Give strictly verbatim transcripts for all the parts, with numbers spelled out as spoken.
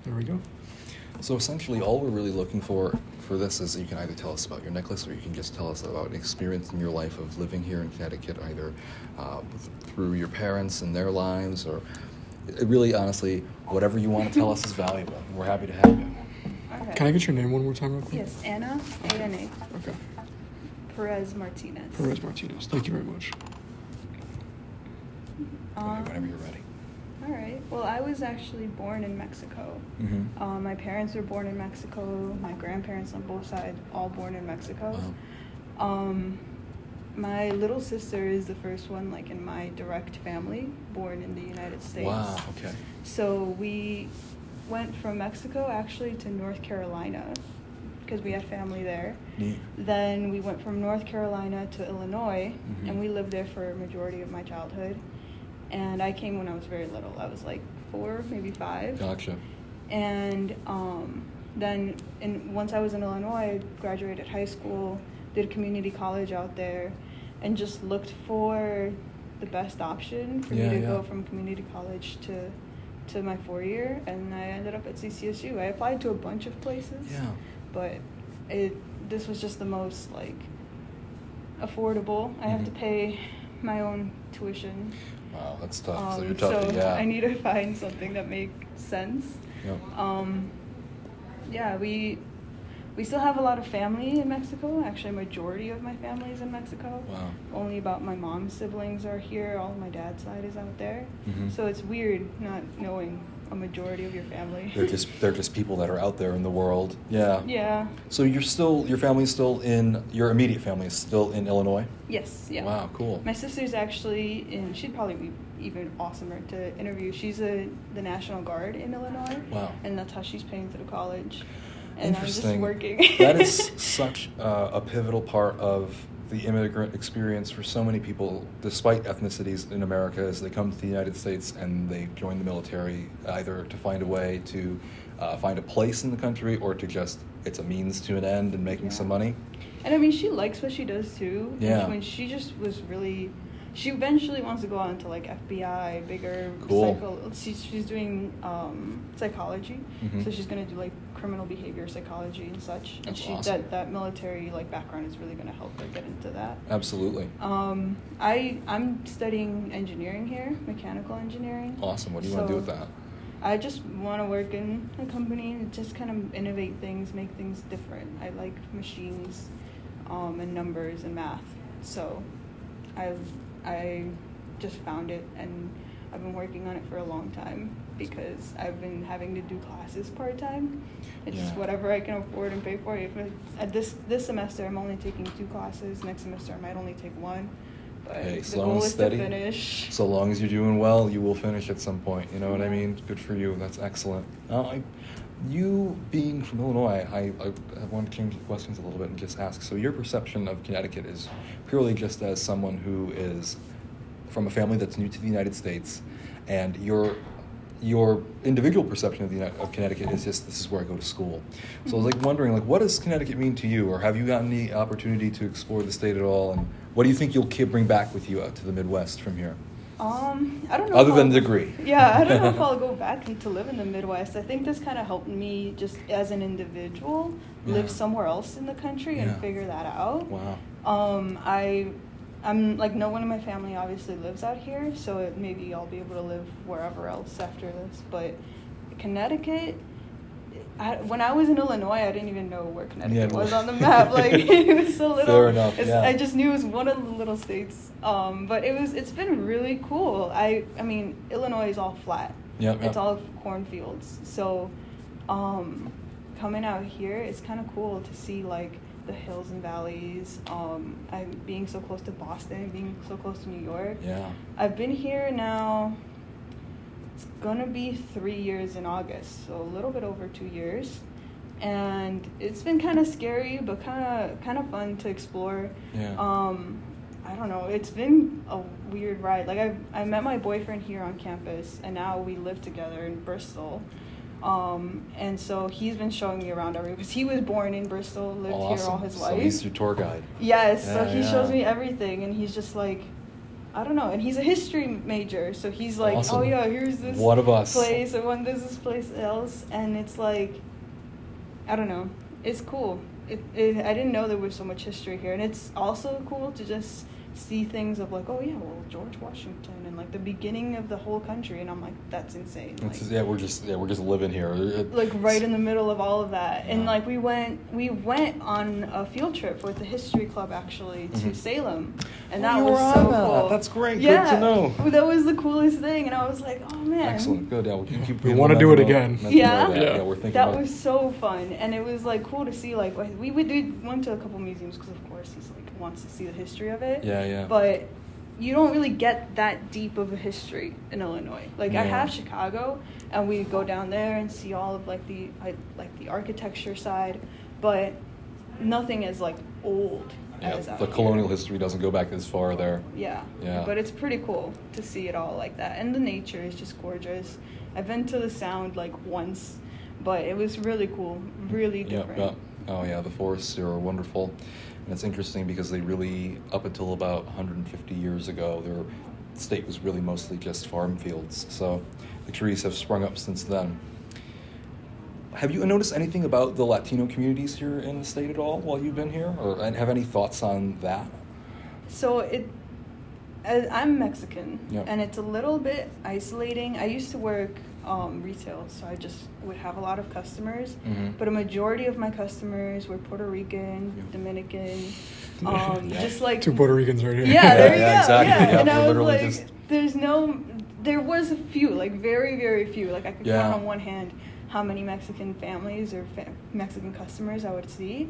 There we go. So essentially, all we're really looking for for this is you can either tell us about your necklace, or you can just tell us about an experience in your life of living here in Connecticut, either uh, through your parents and their lives, or it really, honestly, whatever you want to tell us is valuable. We're happy to have you. Okay. Can I get your name one more time real quick? Yes, Anna, A N A. Okay. Perez Martinez. Perez Martinez. Thank you very much. Um, Whenever you're ready. All right. Well, I was actually born in Mexico. Mm-hmm. Um, my parents were born in Mexico. My grandparents on both sides, all born in Mexico. Wow. Um, my little sister is the first one, like, in my direct family, born in the United States. Wow, okay. So we went from Mexico, actually, to North Carolina, because we had family there. Neat. Then we went from North Carolina to Illinois, Mm-hmm. and we lived there for a majority of my childhood. And I came when I was very little. I was like four, maybe five. Gotcha. And um, then in, once I was in Illinois, I graduated high school, did community college out there, and just looked for the best option for Yeah, me to yeah. go from community college to to my four-year. And I ended up at C C S U. I applied to a bunch of places, Yeah. but it this was just the most, like, affordable. I have to Mhm. pay my own tuition. Wow, that's tough. so Um, you're tough. so yeah. I need to find something that makes sense. Yep. Um, yeah, we we still have a lot of family in Mexico. Actually, a majority of my family is in Mexico. Wow. Only about my mom's siblings are here. All of my dad's side is out there. Mhm. So it's weird not knowing a majority of your family. They're just they're just people that are out there in the world. Yeah. Yeah. So you're still your family's still in your immediate family is still in Illinois? Yes. Yeah. Wow, cool. My sister's actually in. She'd probably be even awesomer to interview. She's a the National Guard in Illinois. Wow. And that's how she's paying through college. And I'm just Interesting. working. That is such uh, a pivotal part of the immigrant experience for so many people, despite ethnicities in America, as they come to the United States and they join the military, either to find a way to uh, find a place in the country or to just, it's a means to an end and making Yeah. some money. And I mean, she likes what she does too. And Yeah. When she just was really, she eventually wants to go on to like F B I, bigger. Cool. Psycho, she's she's doing um, psychology, Mhm. so she's gonna do like criminal behavior psychology and such. And That's she awesome. that that military like background is really gonna help her get into that. Absolutely. Um, I I'm studying engineering here, mechanical engineering. Awesome. What do you want to do So- with that? I just want to work in a company and just kind of innovate things, make things different. I like machines, um, and numbers and math. So, I've I just found it, and I've been working on it for a long time because I've been having to do classes part time. It's just Yeah. whatever I can afford and pay for. If it, at this this semester I'm only taking two classes, next semester I might only take one. But Hey, the slow goal and is steady. to finish. So long as you're doing well, you will finish at some point. You know what I Yeah. mean? Good for you. That's excellent. Uh, I, you being from Illinois, I, I, I want to change the questions a little bit and just ask. So your perception of Connecticut is purely just as someone who is from a family that's new to the United States, and your your individual perception of the Uni- of Connecticut is just this is where I go to school. So I was like wondering, like, what does Connecticut mean to you, or have you gotten any opportunity to explore the state at all? And what do you think you'll ki- bring back with you out to the Midwest from here? Um, I don't know. Other if than I'll- the degree. Yeah, I don't know if I'll go back and to live in the Midwest. I think this kind of helped me just as an individual Yeah. live somewhere else in the country and Yeah. figure that out. Wow. Um, I, I'm like no one in my family obviously lives out here, so it, maybe I'll be able to live wherever else after this. But Connecticut. I, when I was in Illinois, I didn't even know where Connecticut Yeah. was on the map. Like it was so little. Fair enough, It's- yeah. I just knew it was one of the little states. Um, but it was. It's been really cool. I. I mean, Illinois is all flat. Yeah, It's yeah. all cornfields. So, um, coming out here, it's kind of cool to see like the hills and valleys. Um, I'm being so close to Boston, being so close to New York. Yeah. I've been here now. It's gonna be three years in August, so a little bit over two years, and it's been kind of scary, but kind of kind of fun to explore. Yeah. Um, I don't know. It's been a weird ride. Like I I met my boyfriend here on campus, and now we live together in Bristol. Um, and so he's been showing me around everywhere because he was born in Bristol, lived here all Awesome. his So life. he's your tour guide. Yes, so Yeah, he yeah. shows me everything, and he's just like, I don't know, and he's a history major, so he's like, Awesome. oh yeah, here's this One of us. place, or one there's this place else, and it's like, I don't know, it's cool. It, it I didn't know there was so much history here, and it's also cool to just see things of like, oh yeah, well, George Washington and like the beginning of the whole country, and I'm like, that's insane. It's, Like, yeah, we're just yeah we're just living here. It- like right in the middle of all of that, and Yeah. like we went we went on a field trip with the history club actually to Mhm. Salem, and Oh, that you was were so on that. cool. That's great. Good Yeah, to know. that was the coolest thing, and I was like, oh man, Excellent. Good. Yeah, we can keep. We wanna do it again. Yeah? Yeah. Yeah. yeah, we're thinking. that about, was so fun, and it was like cool to see. Like we we did went to a couple museums because of course he's like wants to see the history of it. Yeah, yeah. But you don't really get that deep of a history in Illinois. Like I Yeah. have Chicago, and we go down there and see all of like the I, like the architecture side, but nothing as like old yeah, as out the here. colonial history doesn't go back as far there. Yeah. Yeah. But it's pretty cool to see it all like that, and the nature is just gorgeous. I've been to the Sound like once, but it was really cool, really Yeah, different. yeah. Oh yeah, the forests are wonderful, and it's interesting because they really, up until about one hundred fifty years ago, their state was really mostly just farm fields. So the trees have sprung up since then. Have you noticed anything about the Latino communities here in the state at all while you've been here, or and have any thoughts on that? So it, I- I'm Mexican, Yeah. and it's a little bit isolating. I used to work um, retail, so I just would have a lot of customers, Mhm. but a majority of my customers were Puerto Rican, Yeah. Dominican, um, Yeah. just like Two Puerto Ricans right here. Yeah, there you Yeah, go. exactly. Yeah, Yeah, and we're I was literally like, just- there's no, there was a few, like very, very few. Like I could Yeah. count on one hand how many Mexican families or fa- Mexican customers I would see.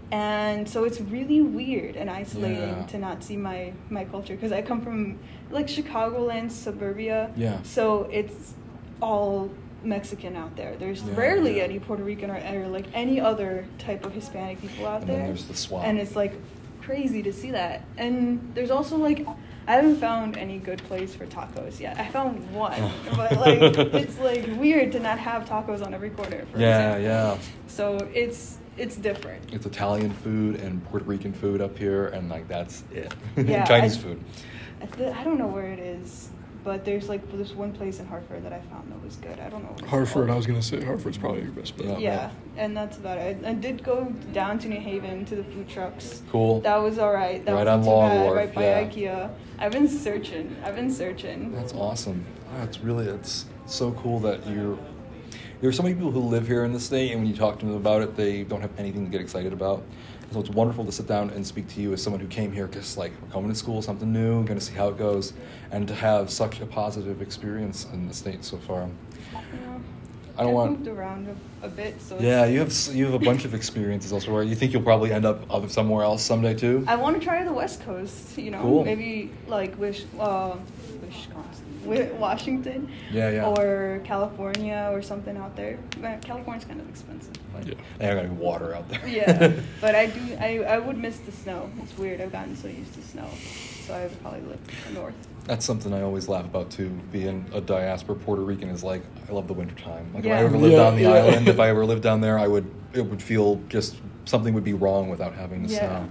And so it's really weird and isolating Yeah. to not see my, my culture, because I come from like Chicagoland, suburbia. Yeah. So it's all Mexican out there. There's Yeah, rarely yeah. any Puerto Rican or, or like any other type of Hispanic people out And there. then there's the swamp. And it's like crazy to see that. And there's also like, I haven't found any good place for tacos yet. I found one, but like it's like weird to not have tacos on every corner. For Yeah, example. yeah. So it's it's different. It's Italian food and Puerto Rican food up here, and like that's it. Yeah, Chinese I- food. I, th- I don't know where it is, but there's like this one place in Hartford that I found that was good. I don't know. What it's Hartford, called. I was gonna say Hartford's probably your best bet. Yeah. Yeah, and that's about it. I, I did go down to New Haven to the food trucks. Cool. That was all right. That Right wasn't on too Long bad. Wharf, Right by yeah. IKEA. I've been searching. I've been searching. That's awesome. Oh, it's really it's so cool that you're. There are so many people who live here in the state, and when you talk to them about it, they don't have anything to get excited about. So it's wonderful to sit down and speak to you as someone who came here just like we're coming to school, something new, going to see how it goes, and to have such a positive experience in the state so far. Yeah. I don't I've want. moved around a, a bit, so Yeah, it's, you have s- you have a bunch of experiences elsewhere. You think you'll probably end up other- somewhere else someday too? I want to try the West Coast. You know, Cool. maybe like Wish, uh, Wisconsin, Wi- Washington, Yeah, yeah. or California or something out there. But California's kind of expensive. But Yeah. They have like water out there. yeah, but I do. I, I would miss the snow. It's weird. I've gotten so used to snow, so I would probably live north. That's something I always laugh about too. Being a diaspora Puerto Rican is like I love the wintertime. Like if Yeah. I ever lived Yeah, on the yeah. island, if I ever lived down there, I would it would feel just something would be wrong without having the Yeah.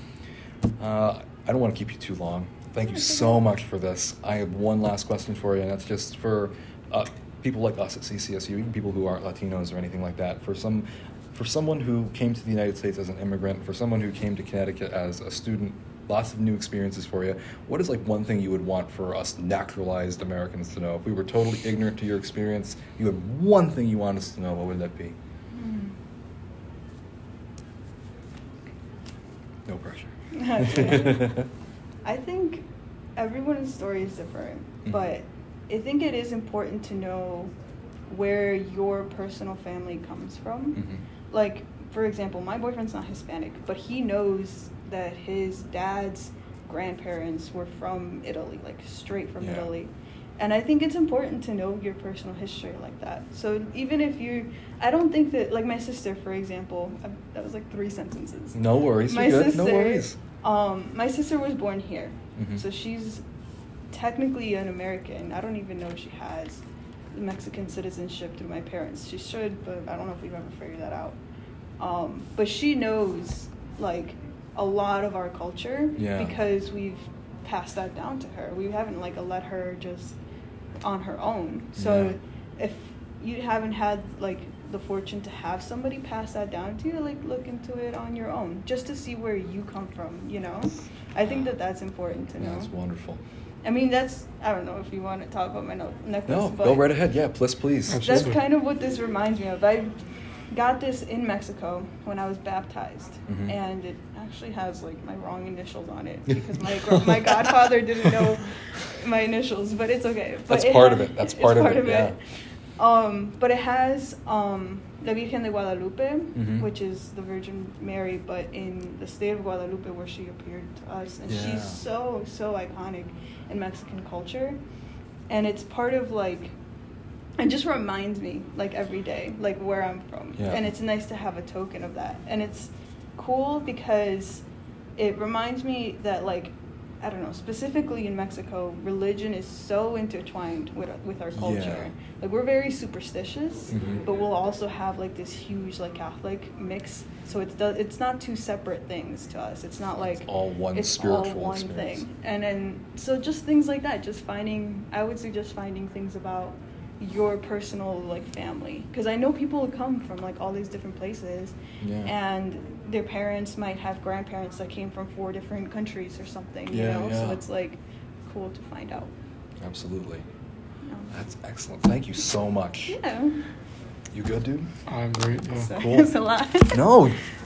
snow. Uh, I don't want to keep you too long. Thank you so much for this. I have one last question for you, and that's just for uh, people like us at C C S U, even people who aren't Latinos or anything like that. For some, for someone who came to the United States as an immigrant, for someone who came to Connecticut as a student, lots of new experiences for you. What is like one thing you would want for us naturalized Americans to know? If we were totally ignorant to your experience, you had one thing you want us to know, what would that be? Hmm. No pressure. Okay. I think everyone's story is different, Mhm. but I think it is important to know where your personal family comes from. Mhm. Like, for example, my boyfriend's not Hispanic, but he knows that his dad's grandparents were from Italy, like straight from Yeah. Italy. And I think it's important to know your personal history like that. So even if you, I don't think that, like my sister, for example, I, that was like three sentences. No worries. My You're good. sister, No worries. Um, my sister was born here, Mhm. so she's technically an American. I don't even know if she has Mexican citizenship through my parents. She should, but I don't know if we've ever figured that out. Um, but she knows like a lot of our culture Yeah. because we've passed that down to her. We haven't like let her just on her own. So Yeah. if you haven't had like the fortune to have somebody pass that down to you, like look into it on your own, just to see where you come from. You know, I think that that's important to Yeah, know. that's wonderful. I mean, that's I don't know if you want to talk about my no- necklace. No, but go right ahead. Yeah, please, please. Absolutely. that's kind of what this reminds me of. I got this in Mexico when I was baptized, Mhm. and it actually has like my wrong initials on it because my gr- my godfather didn't know my initials, but it's okay. But That's part of has- it. That's it's part of it, yeah. Um, but it has um, La Virgen de Guadalupe, Mhm. which is the Virgin Mary, but in the state of Guadalupe where she appeared to us, and Yeah. she's so so iconic in Mexican culture, and it's part of like. It just reminds me, like, every day, like, where I'm from. Yeah. And it's nice to have a token of that. And it's cool because it reminds me that, like, I don't know, specifically in Mexico, religion is so intertwined with with our culture. Yeah. Like, we're very superstitious, Mhm. but we'll also have, like, this huge, like, Catholic mix. So it's, do- it's not two separate things to us. It's not like... It's all one it's spiritual all one experience. thing. And then, so just things like that, just finding, I would say just finding things about your personal like family, because I know people who come from like all these different places, Yeah. and their parents might have grandparents that came from four different countries or something. You Yeah, know, yeah. so it's like cool to find out. Absolutely. You know? That's excellent. Thank you so much. Yeah. You good, dude? I'm great. Yeah. So Cool. it's a lot. No,